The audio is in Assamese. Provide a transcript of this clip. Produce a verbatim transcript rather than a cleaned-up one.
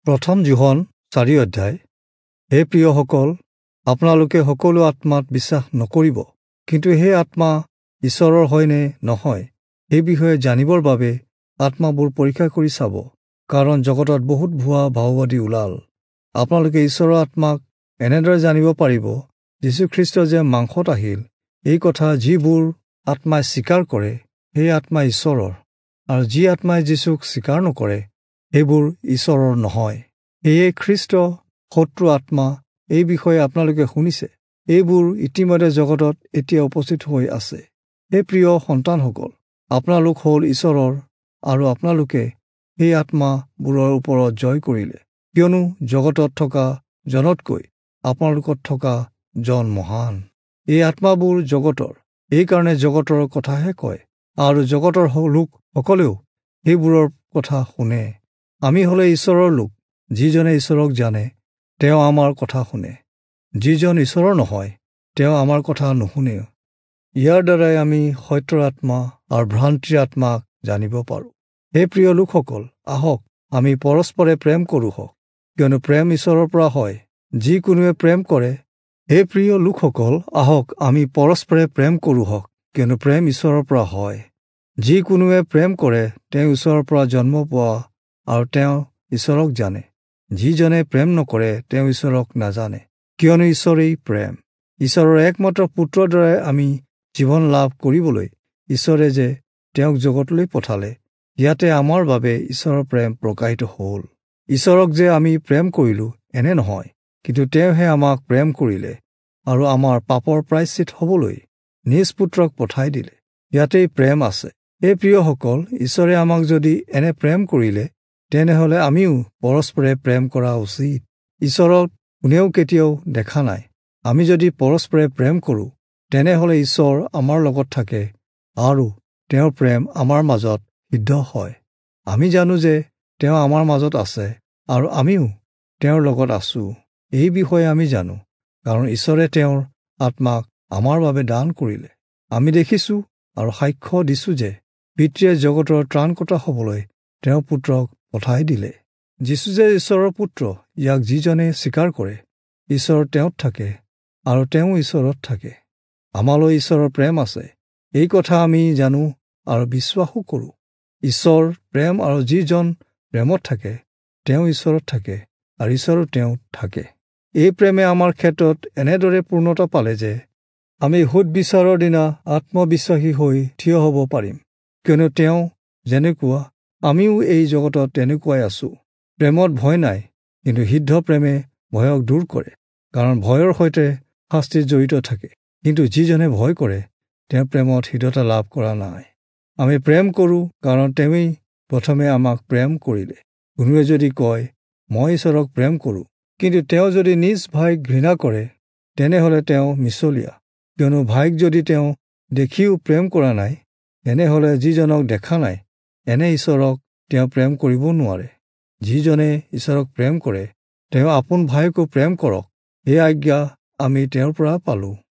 প্ৰথম যোহন চাৰি অধ্যায়। হে প্ৰিয়সকল, আপোনালোকে সকলো আত্মাত বিশ্বাস নকৰিব, কিন্তু সেই আত্মা ঈশ্বৰৰ হয় নে নহয় সেই বিষয়ে জানিবৰ বাবে আত্মাবোৰ পৰীক্ষা কৰি চাব, কাৰণ জগতত বহুত ভুৱা ভাওবাদী ওলাল। আপোনালোকে ঈশ্বৰৰ আত্মাক এনেদৰে জানিব পাৰিব, যীশুখ্ৰীষ্ট যে মাংসত আহিল, এই কথা যিবোৰ আত্মাই স্বীকাৰ কৰে সেই আত্মা ঈশ্বৰৰ, আৰু যি আত্মাই যীশুক স্বীকাৰ নকৰে সেইবোৰ ঈশ্বৰৰ নহয়। সেয়ে খ্ৰীষ্ট শত্ৰু আত্মা, এই বিষয়ে আপোনালোকে শুনিছে। এইবোৰ ইতিমধ্যে জগতত এতিয়া উপস্থিত হৈ আছে। হে প্ৰিয় সন্তানসকল, আপোনালোক হ'ল ঈশ্বৰৰ, আৰু আপোনালোকে সেই আত্মাবোৰৰ ওপৰত জয় কৰিলে, কিয়নো জগতত থকা জনতকৈ আপোনালোকত থকা জন মহান। এই আত্মাবোৰ জগতৰ, এইকাৰণে জগতৰ কথাহে কয়, আৰু জগতৰ লোকসকলেও সেইবোৰৰ কথা শুনে। আমি হ'লে ঈশ্বৰৰ লোক। যিজনে ঈশ্বৰক জানে তেওঁ আমাৰ কথা শুনে। যিজন ঈশ্বৰৰ নহয় তেওঁ আমাৰ কথা নুশুনে। ইয়াৰ দ্বাৰাই আমি সত্যৰ আত্মা আৰু ভ্ৰান্তিৰ আত্মাক জানিব পাৰোঁ। হে প্ৰিয় লোকসকল, আহক আমি পৰস্পৰে প্ৰেম কৰোঁ হওক, কিয়নো প্ৰেম ঈশ্বৰৰ পৰা হয়। যিকোনোৱে প্ৰেম কৰে হে প্ৰিয় লোকসকল, আহক আমি পৰস্পৰে প্ৰেম কৰোঁ হওক, কিয়নো প্ৰেম ঈশ্বৰৰ পৰা হয়। যিকোনোৱে প্ৰেম কৰে তেওঁ ঈশ্বৰৰ পৰা জন্ম পোৱা, আৰু তেওঁ ঈশ্বৰক জানে। যিজনে প্ৰেম নকৰে তেওঁ ঈশ্বৰক নাজানে, কিয়নো ঈশ্বৰেই প্ৰেম। ঈশ্বৰৰ একমাত্ৰ পুত্ৰৰ দ্বাৰাই আমি জীৱন লাভ কৰিবলৈ ঈশ্বৰে যে তেওঁক জগতলৈ পঠালে, ইয়াতে আমাৰ বাবে ঈশ্বৰৰ প্ৰেম প্ৰকাশিত হ'ল। ঈশ্বৰক যে আমি প্ৰেম কৰিলোঁ এনে নহয়, কিন্তু তেওঁহে আমাক প্ৰেম কৰিলে আৰু আমাৰ পাপৰ প্ৰায়শ্চিত হ'বলৈ নিজ পুত্ৰক পঠাই দিলে। ইয়াতেই প্ৰেম আছে। এই প্ৰিয়সকল, ঈশ্বৰে আমাক যদি এনে প্ৰেম কৰিলে, তেনেহ'লে আমিও পৰস্পৰে প্ৰেম কৰা উচিত। ঈশ্বৰক কোনেও কেতিয়াও দেখা নাই। আমি যদি পৰস্পৰে প্ৰেম কৰোঁ, তেনেহ'লে ঈশ্বৰ আমাৰ লগত থাকে আৰু তেওঁৰ প্ৰেম আমাৰ মাজত সিদ্ধ হয়। আমি জানো যে তেওঁ আমাৰ মাজত আছে আৰু আমিও তেওঁৰ লগত আছোঁ। এই বিষয়ে আমি জানো, কাৰণ ঈশ্বৰে তেওঁৰ আত্মাক আমাৰ বাবে দান কৰিলে। আমি দেখিছোঁ আৰু সাক্ষ্য দিছোঁ যে পিতৃয়ে জগতৰ ত্ৰাণকৰ্তা হ'বলৈ তেওঁৰ পুত্ৰক পঠাই দিলে। যীশু যে ঈশ্বৰৰ পুত্ৰ, ইয়াক যিজনে স্বীকাৰ কৰে ঈশ্বৰ তেওঁত থাকে আৰু তেওঁ ঈশ্বৰত থাকে। আমালৈ ঈশ্বৰৰ প্ৰেম আছে, এই কথা আমি জানো আৰু বিশ্বাসো কৰোঁ। ঈশ্বৰ প্ৰেম, আৰু যিজন প্ৰেমত থাকে তেওঁ ঈশ্বৰত থাকে আৰু ঈশ্বৰো তেওঁত থাকে। এই প্ৰেমে আমাৰ ক্ষেত্ৰত এনেদৰে পূৰ্ণতা পালে যে আমি সুদবিচাৰৰ দিনা আত্মবিশ্বাসী হৈ থিয় হ'ব পাৰিম, কিয়নো তেওঁ যেনেকুৱা আমিও এই জগতত তেনেকুৱাই আছোঁ। প্ৰেমত ভয় নাই, কিন্তু সিদ্ধ প্ৰেমে ভয়ক দূৰ কৰে, কাৰণ ভয়ৰ সৈতে শাস্তি জড়িত থাকে। কিন্তু যিজনে ভয় কৰে তেওঁ প্ৰেমত সিদ্ধতা লাভ কৰা নাই। আমি প্ৰেম কৰোঁ কাৰণ তেওঁৱেই প্ৰথমে আমাক প্ৰেম কৰিলে। কোনোৱে যদি কয় মই ঈশ্বৰক প্ৰেম কৰোঁ, কিন্তু তেওঁ যদি নিজ ভাইক ঘৃণা কৰে, তেনেহ'লে তেওঁ মিছলীয়া। কিয়নো ভাইক যদি তেওঁ দেখিও প্ৰেম কৰা নাই, তেনেহ'লে যিজনক দেখা নাই এনে ঈশ্বৰক তেওঁ প্ৰেম কৰিব নোৱাৰে। যিজনে ঈশ্বৰক প্ৰেম কৰে তেওঁ আপোন ভাইকো প্ৰেম কৰক। এই আজ্ঞা আমি তেওঁৰ পৰা পালোঁ।